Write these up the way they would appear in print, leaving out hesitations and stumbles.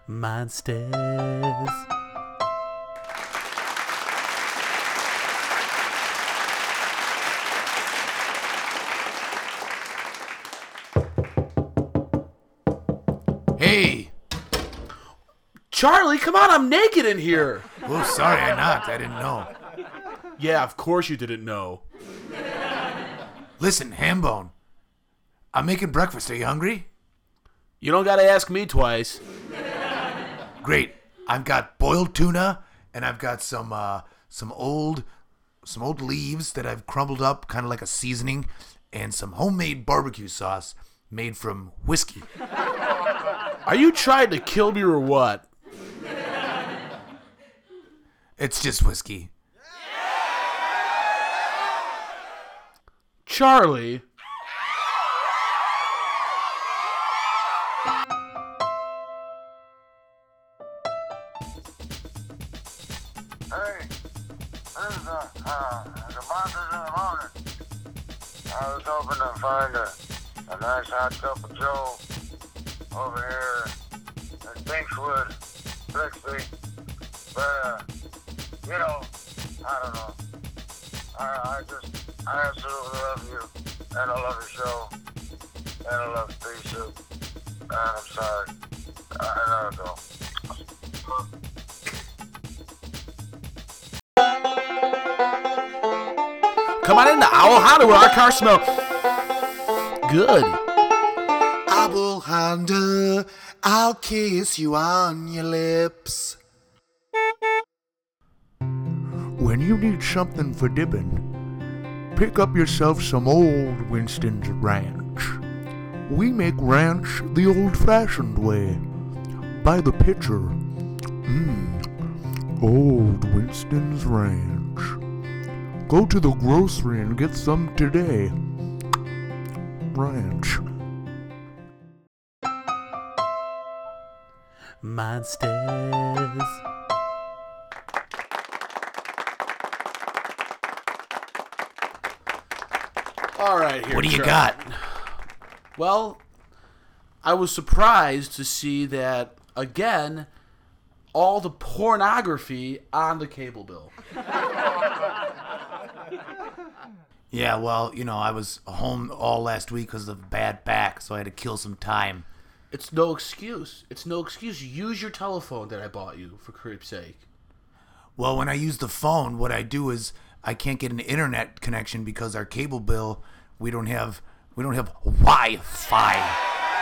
Monsters. Hey! Charlie, come on, I'm naked in here. Oh, sorry, I knocked. I didn't know. Yeah, of course you didn't know. Listen, Hambone. I'm making breakfast. Are you hungry? You don't gotta ask me twice. Great. I've got boiled tuna, and I've got some old leaves that I've crumbled up, kind of like a seasoning, and some homemade barbecue sauce made from whiskey. Are you trying to kill me or what? It's just whiskey. Charlie. Hey, this is the Monsters in the Morning. I was hoping to find a nice hot cup of Joe over here in Binkswood, Bixby. But, I don't know. I absolutely love you, and I love your show, and I love Pea Soup, and I'm sorry. I gotta go. Come on in the Owl Honda where our car smell good. Owl Honda, I'll kiss you on your lips. When you need something for dipping, pick up yourself some old Winston's Ranch. We make ranch the old-fashioned way, by the pitcher. Old Winston's Ranch. Go to the grocery and get some today. Ranch. Monsters. All right, here. What do you Charlie. got? Well, I was surprised to see that, again, all the pornography on the cable bill. Yeah, well, I was home all last week because of bad back, so I had to kill some time. It's no excuse. It's no excuse. Use your telephone that I bought you, for creep's sake. Well, when I use the phone, what I do is I can't get an internet connection because our cable bill, we don't have Wi-Fi.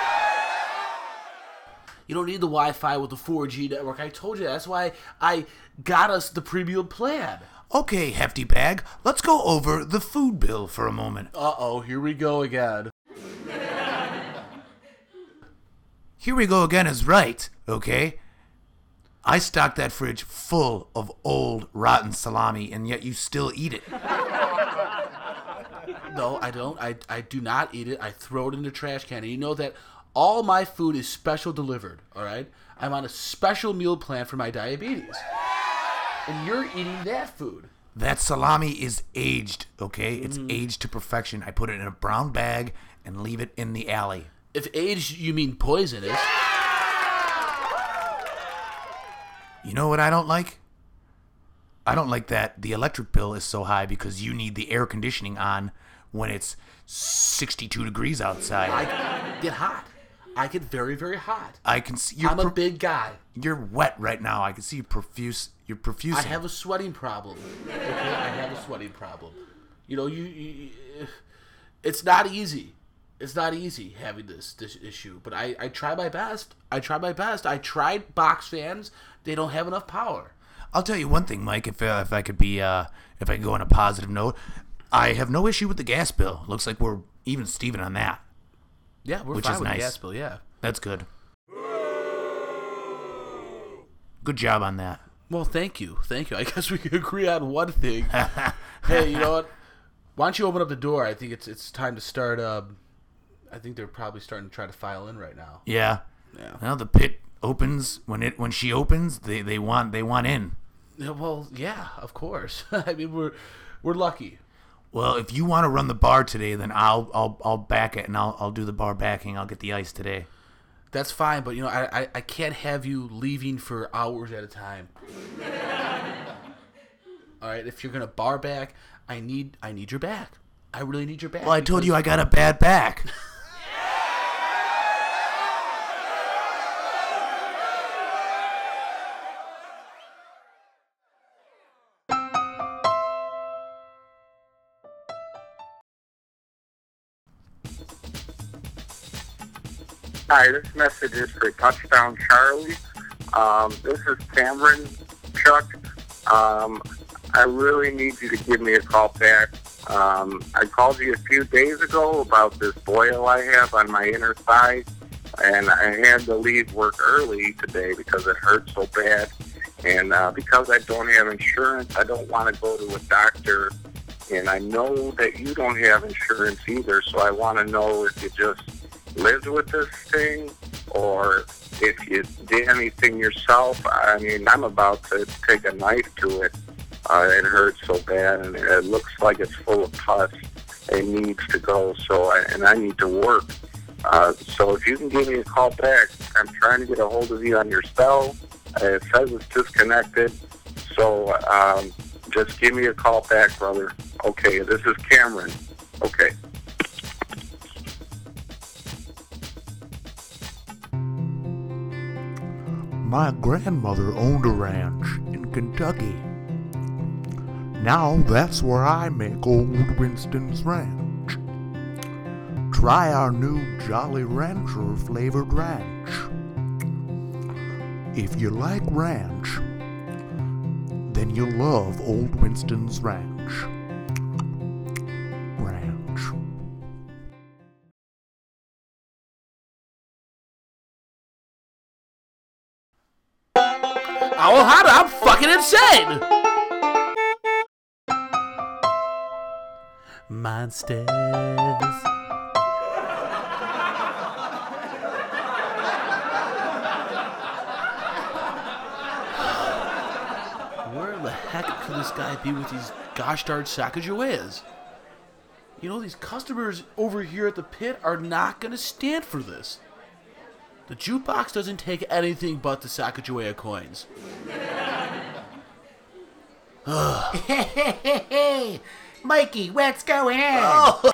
You don't need the Wi-Fi with the 4G network. I told you that. That's why I got us the premium plan. Okay, Hefty Bag, let's go over the food bill for a moment. Uh-oh, here we go again. Here we go again is right, okay? I stocked that fridge full of old, rotten salami, and yet you still eat it. No, I don't. I do not eat it. I throw it in the trash can. And you know that all my food is special delivered, all right? I'm on a special meal plan for my diabetes. And you're eating that food. That salami is aged, okay? It's aged to perfection. I put it in a brown bag and leave it in the alley. If aged, you mean poisonous. You know what I don't like? I don't like that the electric bill is so high because you need the air conditioning on when it's 62 degrees outside. I get hot. I get very, very hot. I can see I'm a big guy. You're wet right now. I can see you profuse. You're profusing. I have a sweating problem. Okay, I have a sweating problem. You it's not easy. It's not easy having this issue, but I try my best. I tried box fans. They don't have enough power. I'll tell you one thing, Mike. If I could go on a positive note, I have no issue with the gas bill. Looks like we're even Steven on that. Yeah, we're which fine is with nice. the gas bill. Yeah, that's good. Good job on that. Well, thank you. I guess we can agree on one thing. Hey, you know what? Why don't you open up the door? I think it's time to start. I think they're probably starting to try to file in right now. Yeah. Yeah. Well, the pit opens when she opens. They want in. Yeah, well, yeah, of course. I mean, we're lucky. Well, if you want to run the bar today, then I'll back it and I'll do the bar backing. I'll get the ice today. That's fine, but I can't have you leaving for hours at a time. All right, if you're gonna bar back, I need your back. I really need your back. Well, I told you I got a bad back. Hi, this message is for Touchdown Charlie. This is Cameron, Chuck. I really need you to give me a call back. I called you a few days ago about this boil I have on my inner thigh, and I had to leave work early today because it hurt so bad. And because I don't have insurance, I don't want to go to a doctor. And I know that you don't have insurance either, so I want to know if you just lived with this thing or if you did anything yourself. I mean, I'm about to take a knife to it. It hurts so bad, and it looks like it's full of pus. It needs to go, and I need to work. So if you can give me a call back, I'm trying to get a hold of you on your cell. It says it's disconnected, so just give me a call back, brother. Okay, this is Cameron. Okay. My grandmother owned a ranch in Kentucky. Now that's where I make Old Winston's Ranch. Try our new Jolly Rancher flavored ranch. If you like ranch, then you'll love Old Winston's Ranch. Ranch. Oh, I'm fucking insane! Monsters. Where the heck could this guy be with these gosh darn Sacagaweas? These customers over here at the pit are not going to stand for this. The jukebox doesn't take anything but the Sacagawea coins. Hey, Mikey, what's going on? Oh.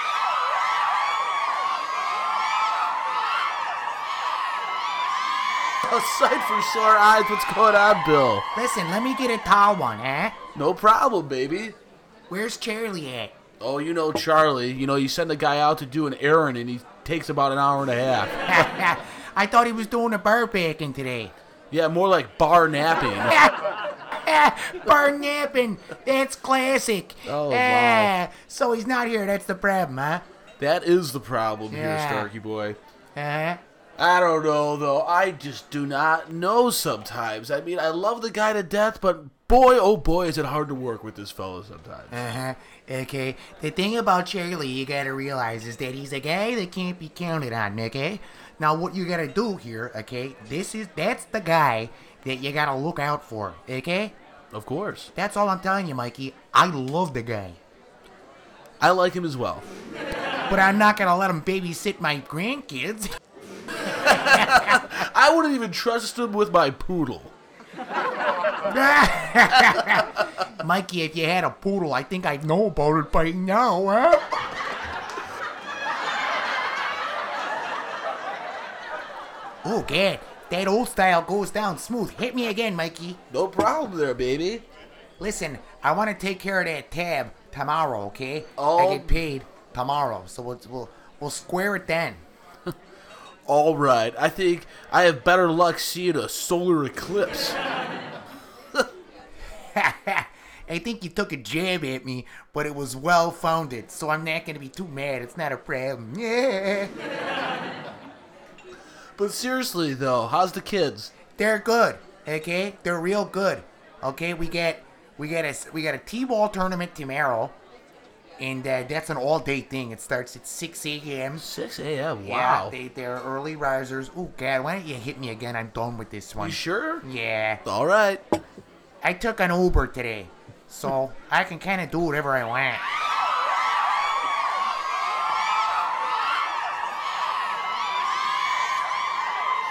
A sight for sore eyes. What's going on, Bill? Listen, let me get a tall one, huh? No problem, baby. Where's Charlie at? Oh, Charlie. You send a guy out to do an errand, and he takes about an hour and a half. I thought he was doing a bar packing today. Yeah, more like bar napping. Bar napping. That's classic. Oh, wow. So he's not here. That's the problem, huh? That is the problem here, Yeah. Starkey boy. Uh-huh. I don't know, though. I just do not know sometimes. I mean, I love the guy to death, but boy, oh boy, is it hard to work with this fella sometimes. Uh-huh. Okay. The thing about Charlie you gotta realize is that he's a guy that can't be counted on, okay? Now what you gotta do here, okay, that's the guy that you gotta look out for, okay? Of course. That's all I'm telling you, Mikey. I love the guy. I like him as well. But I'm not gonna let him babysit my grandkids. I wouldn't even trust him with my poodle. Mikey, if you had a poodle, I think I'd know about it by now, huh? Oh, God. That old style goes down smooth. Hit me again, Mikey. No problem there, baby. Listen, I want to take care of that tab tomorrow, okay? Oh. I get paid tomorrow, so we'll square it then. All right. I think I have better luck seeing a solar eclipse. I think you took a jab at me, but it was well-founded, so I'm not going to be too mad. It's not a problem. Yeah. But seriously, though, how's the kids? They're good, okay? They're real good. Okay, we got a T-ball tournament tomorrow, and that's an all-day thing. It starts at 6 a.m. 6 a.m. Wow. Yeah, they're early risers. Oh, God, why don't you hit me again? I'm done with this one. You sure? Yeah. All right. I took an Uber today, so I can kind of do whatever I want.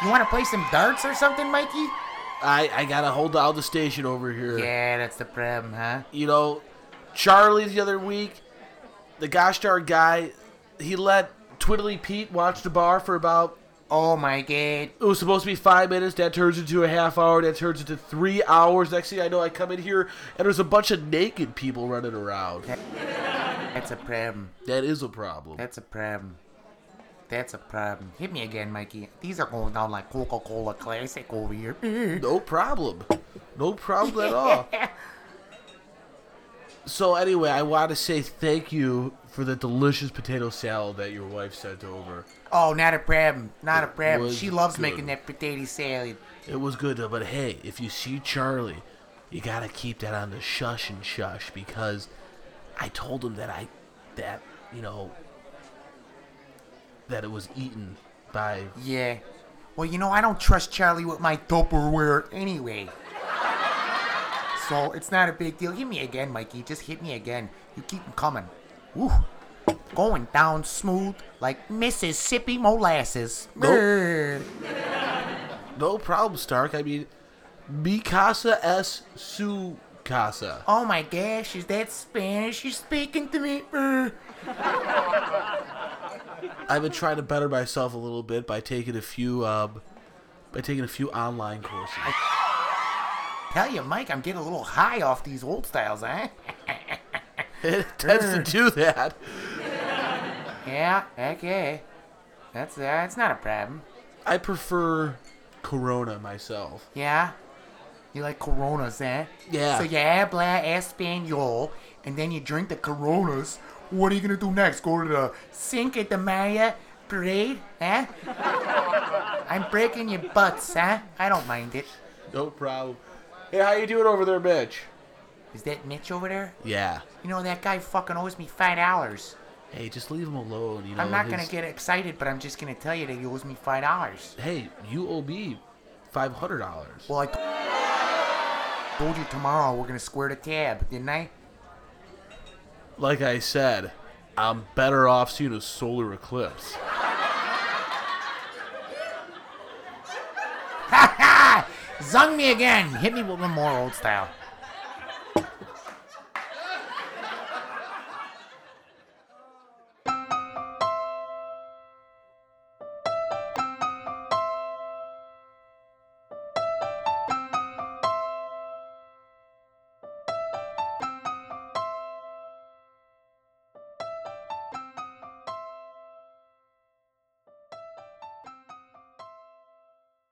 You want to play some darts or something, Mikey? I gotta hold down the station over here. Yeah, that's the problem, huh? You know, Charlie the other week, the gosh darn guy, he let Twiddly Pete watch the bar for about, Oh my god. it was supposed to be 5 minutes, that turns into a half hour, that turns into 3 hours. Next thing I know, I come in here and there's a bunch of naked people running around. That's a problem. That is a problem. That's a problem. That's a problem. Hit me again, Mikey. These are going down like Coca-Cola Classic over here. No problem. No problem at all. So anyway, I want to say thank you for the delicious potato salad that your wife sent over. Oh, not a problem. Not a problem. was She loves good. making that potato salad. It was good, though, but hey, if you see Charlie, you gotta keep that on the shush and shush, because I told him that that it was eaten by... Yeah. Well, you know, I don't trust Charlie with my Tupperware anyway. So it's not a big deal. Hit me again, Mikey. Just hit me again. You keep them coming. Woo. Going down smooth like Mississippi molasses. Nope. No problem, Stark. I mean, mi casa es su casa. Oh my gosh, is that Spanish you're speaking to me? I've been trying to better myself a little bit by taking a few online courses. Tell you, Mike, I'm getting a little high off these old styles, huh? It tends to do that. Yeah, okay. That's not a problem. I prefer Corona myself. Yeah? You like Coronas, huh? Yeah. So you habla Espanol, and then you drink the Coronas. What are you gonna do next? Go to the Cinco de Mayo parade, huh? I'm breaking your butts, huh? I don't mind it. No problem. Hey, how you doing over there, Mitch? Is that Mitch over there? Yeah. You know, that guy fucking owes me $5. Hey, just leave him alone. You know, I'm not gonna get excited, but I'm just gonna tell you that he owes me $5. Hey, you owe me $500. Well, I told you tomorrow we're gonna square the tab, didn't I? Like I said, I'm better off seeing a solar eclipse. Ha ha! Zung me again. Hit me with one more old style.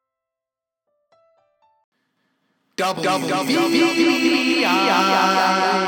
Double.